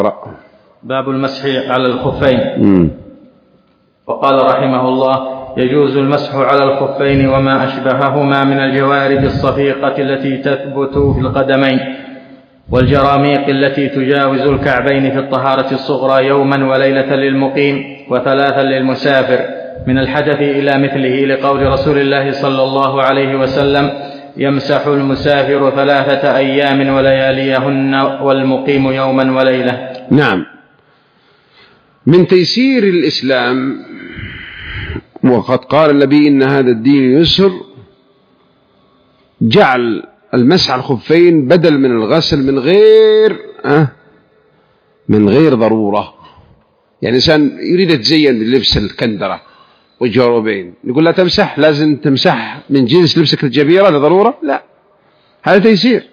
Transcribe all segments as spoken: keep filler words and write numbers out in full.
باب المسح على الخفين. م. وقال رحمه الله: يجوز المسح على الخفين وما أشبههما من الجوارب الصفيقة التي تثبت في القدمين، والجراميق التي تجاوز الكعبين في الطهارة الصغرى يوما وليلة للمقيم وثلاثا للمسافر من الحدث إلى مثله، لقول رسول الله صلى الله عليه وسلم: يمسح المسافر ثلاثة أيام ولياليهن والمقيم يوما وليلة. نعم، من تيسير الإسلام، وقد قال النبي إن هذا الدين يسر، جعل المسح على الخفين بدل من الغسل من غير أه من غير ضرورة. يعني إنسان يريد يتزين بلبس الكندرة والجوربين، نقول لا تمسح، لازم تمسح من جنس لبسك الجبيرة لضرورة؟ لا، هذا تيسير.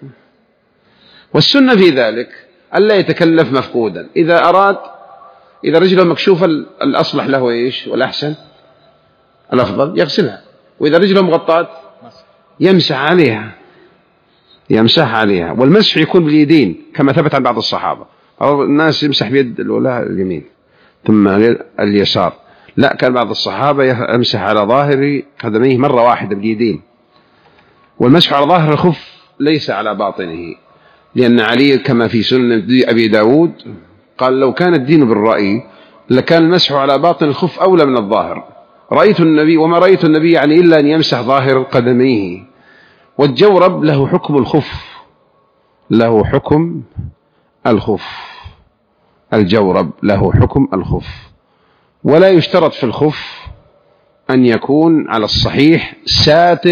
والسنة في ذلك ألا يتكلف مفقودا. إذا أراد، إذا رجله مكشوفة الأصلح له إيش والأحسن الأفضل يغسلها، وإذا رجله مغطاة يمسح عليها يمسح عليها والمسح يكون باليدين كما ثبت عن بعض الصحابة. أو الناس يمسح بيد الأولى اليمين ثم اليسار، لا، كان بعض الصحابة يمسح على ظاهر قدميه مرة واحدة باليدين. والمسح على ظاهر الخف ليس على باطنه، لأن علي كما في سنن أبي داود قال: لو كان الدين بالرأي لكان المسح على باطن الخف أولى من الظاهر. رأيت النبي وما رأيت النبي يعني إلا أن يمسح ظاهر قدميه. والجورب له حكم الخف، له حكم الخف الجورب له حكم الخف. ولا يشترط في الخف أن يكون على الصحيح ساتر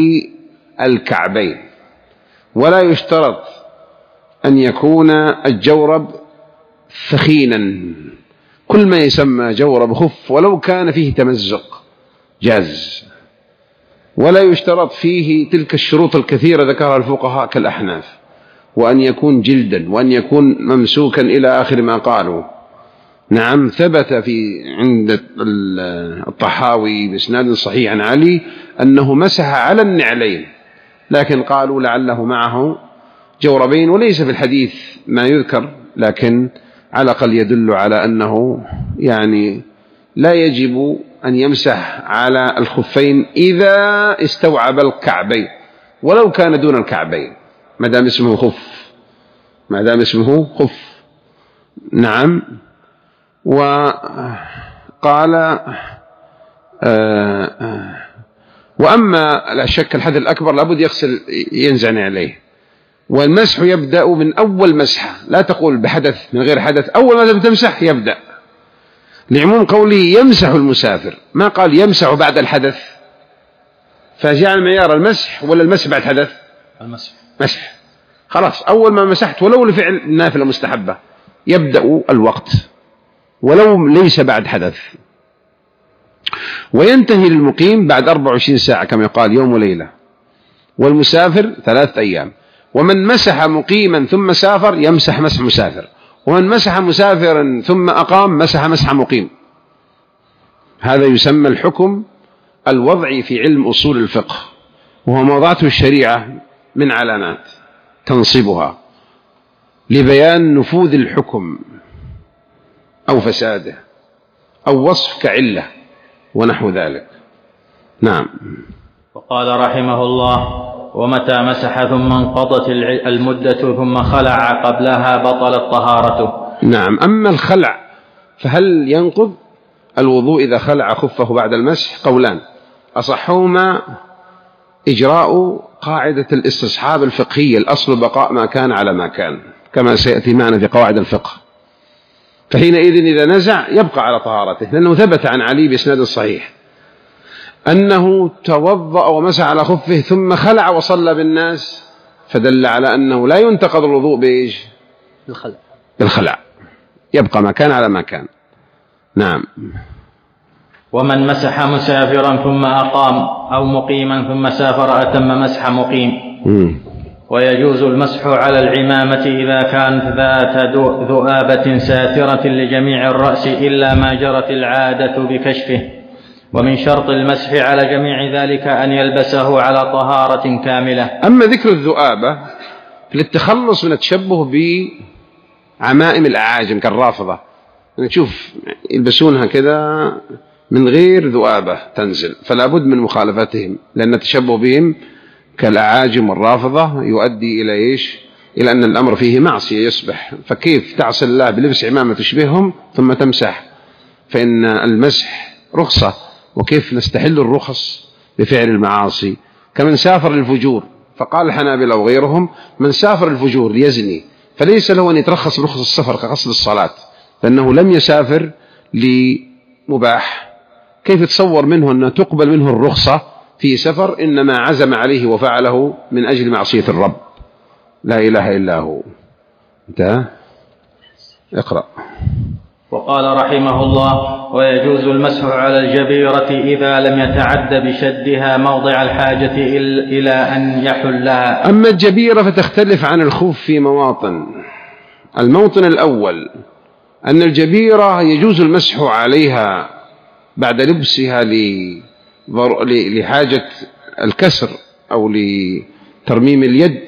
للكعبين، ولا يشترط أن يكون الجورب ثخينا. كل ما يسمى جورب خف ولو كان فيه تمزق جاز. ولا يشترط فيه تلك الشروط الكثيرة ذكرها الفقهاء كالأحناف، وأن يكون جلدا، وأن يكون ممسوكا إلى آخر ما قالوا. نعم، ثبت في عند الطحاوي بإسناد صحيح عن علي أنه مسح على النعلين، لكن قالوا لعله معه جوربين، وليس في الحديث ما يذكر، لكن على الأقل يدل على أنه يعني لا يجب أن يمسح على الخفين إذا استوعب الكعبين ولو كان دون الكعبين، ما دام اسمه خف ما دام اسمه خف نعم. وقال آه وأما لا شك الحدث الأكبر لابد يغسل ينزع عليه. والمسح يبدأ من أول مسحة، لا تقول بحدث من غير حدث، أول ما تمسح يبدأ، لعموم قوله يمسح المسافر، ما قال يمسح بعد الحدث. فجعل معيار المسح ولا المسح بعد حدث؟ المسح مسح، خلاص. أول ما مسحت ولو لفعل نافلة مستحبة يبدأ الوقت ولو ليس بعد حدث. وينتهي للمقيم بعد أربع وعشرين ساعة كما يقال يوم وليلة، والمسافر ثلاثة أيام. ومن مسح مقيما ثم سافر يمسح مسح مسافر، ومن مسح مسافرا ثم أقام مسح مسح مقيم. هذا يسمى الحكم الوضعي في علم أصول الفقه، وهو ما وضعته الشريعة من علامات تنصبها لبيان نفوذ الحكم أو فساده أو وصف كعلة ونحو ذلك. نعم. وقال رحمه الله: ومتى مسح ثم انقضت المدة ثم خلع قبلها بطلت طهارته. نعم. أما الخلع فهل ينقض الوضوء إذا خلع خفه بعد المسح؟ قولان، أصحهما إجراء قاعدة الاستصحاب الفقهية، الأصل بقاء ما كان على ما كان كما سيأتي معنا في قواعد الفقه. فحينئذ إذا نزع يبقى على طهارته، لأنه ثبت عن علي بإسناد الصحيح أنه توضأ ومسح على خفه ثم خلع وصلى بالناس، فدل على أنه لا ينتقض الوضوء بإيش؟ بالخلع. بالخلع، يبقى ما كان على ما كان. نعم. ومن مسح مسافرا ثم أقام أو مقيما ثم سافر أتم مسح مقيم. م. ويجوز المسح على العمامة إذا كانت ذات ذؤابة ساترة لجميع الرأس إلا ما جرت العادة بكشفه. ومن شرط المسح على جميع ذلك أن يلبسه على طهارة كاملة. أما ذكر الذؤابة للتخلص من التشبه عمائم الأعاجم كالرافضة، نشوف يلبسونها كذا من غير ذؤابة تنزل، فلا بد من مخالفتهم، لأن التشبه بهم كالأعاجم والرافضة يؤدي إلى إيش؟ إلى أن الأمر فيه معصية يصبح. فكيف تعصي الله بلبس عمامة تشبههم ثم تمسح؟ فإن المسح رخصة، وكيف نستحل الرخص بفعل المعاصي؟ كمن سافر للفجور، فقال الحنابلة وغيرهم من سافر الفجور ليزني فليس له أن يترخص برخص السفر كقصد الصلاة، لأنه لم يسافر لمباح. كيف تصور منه أن تقبل منه الرخصة في سفر إنما عزم عليه وفعله من أجل معصية الرب؟ لا إله إلا هو. انتهى. اقرأ. وقال رحمه الله: ويجوز المسح على الجبيرة إذا لم يتعد بشدها موضع الحاجة إلى أن يحلها. أما الجبيرة فتختلف عن الخف في مواطن. الموطن الأول أن الجبيرة يجوز المسح عليها بعد لبسها لحاجة الكسر أو لترميم اليد،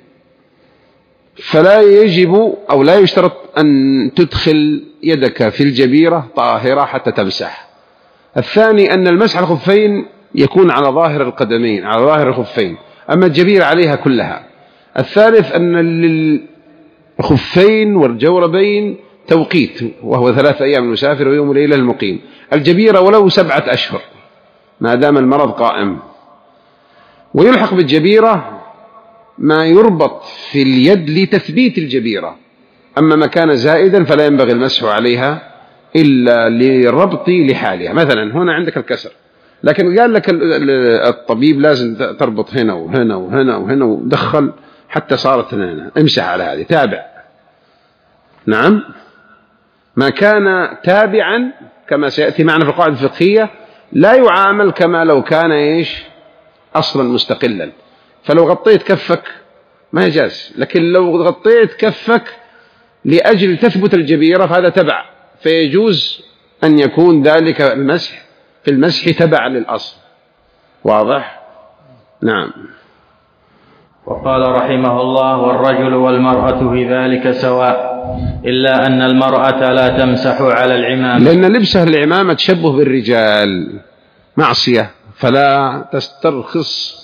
فلا يجب أو لا يشترط أن تدخل يدك في الجبيرة طاهرة حتى تمسح. الثاني أن المسح الخفين يكون على ظاهر القدمين، على ظاهر الخفين، أما الجبيرة عليها كلها. الثالث أن للخفين والجوربين توقيت، وهو ثلاثة أيام المسافر ويوم ليلة المقيم. الجبيرة ولو سبعة أشهر ما دام المرض قائم. ويلحق بالجبيرة ما يربط في اليد لتثبيت الجبيرة، أما ما كان زائدا فلا ينبغي المسح عليها إلا لربط لحالها. مثلا هنا عندك الكسر، لكن قال لك الطبيب لازم تربط هنا وهنا وهنا وهنا ودخل حتى صارت هنا، امسح على هذه، تابع. نعم، ما كان تابعا كما سيأتي معنا في القاعدة الفقهية لا يعامل كما لو كان إيش أصلا مستقلا. فلو غطيت كفك ما يجاز، لكن لو غطيت كفك لأجل تثبت الجبيرة فهذا تبع، فيجوز أن يكون ذلك المسح في المسح تبع للأصل. واضح؟ نعم. وقال رحمه الله: والرجل والمرأة في ذلك سواء، إلا أن المرأة لا تمسح على العمامة، لأن لبسها العمامة تشبه بالرجال معصية، فلا تسترخص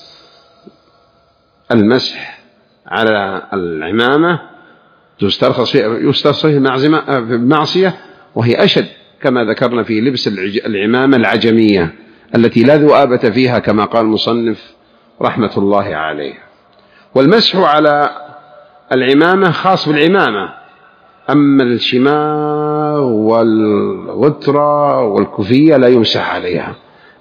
المسح على العمامة، تسترخص فيه معصية، وهي أشد كما ذكرنا في لبس العمامة العجمية التي لا ذؤابة فيها كما قال المصنف رحمة الله عليه. والمسح على العمامة خاص بالعمامة، أما الشماغ والغترة والكوفية لا يمسح عليها.